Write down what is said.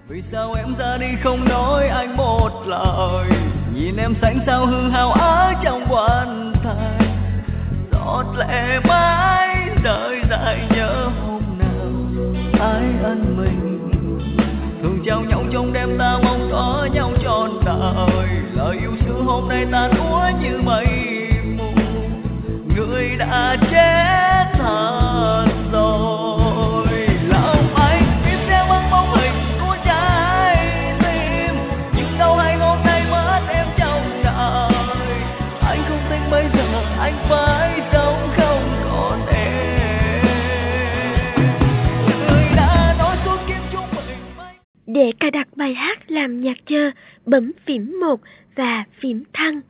Vì sao em ra đi không nói anh một lời, nhìn em xanh sao hư hao ở trong quan tài, giọt lệ mãi rơi dài nhớ hôm nào ai ân mình, thường trao nhau trong đêm ta mong có nhau trọn đời, lời yêu xưa hôm nay tan úa như mây mù, người đã chết thật rồi. Lòng anh biết theo băng bóng hình của trái tim, nhưng đâu hay hôm nay mất em trong đời, anh không tin bây giờ anh phải sống không còn em, người đã nói suốt kiếp chúng mình. Để cài đặt bài hát làm nhạc chờ, bấm phím 1 và phím thăng.